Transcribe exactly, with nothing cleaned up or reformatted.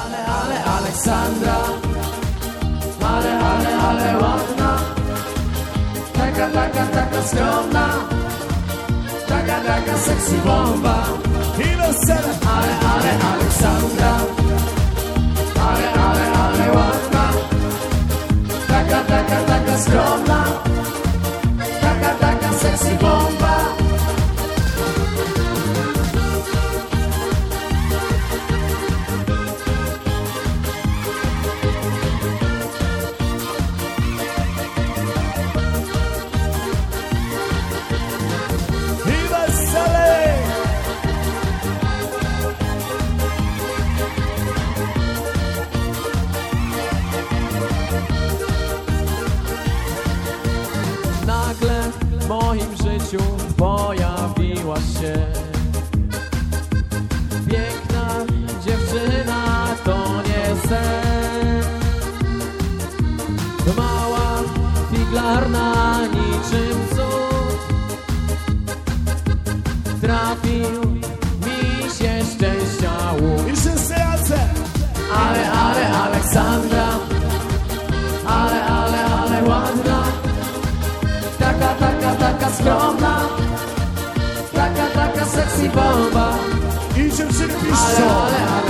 Ale, ale, Aleksandra, ale, ale, ale ładna, taka, taka, taka skromna, taka, taka sexy bomba. I wesele. Ale, ale, Aleksandra, ale, ale, ale ładna, taka, taka, taka skromna, taka, taka sexy bomba. I wesele. Nagle w moim życiu pojawiła się piękna dziewczyna, to nie sen. Mała, figlarna, niczym cud, trafił mi się szczęścia łuk. I wszyscy razem. Ale, ale, Aleksandra, ale, ale, ale ładna, taka, taka, taka skromna, taka, taka sexy bomba. I dziewczyny Ale, piszczą. ale,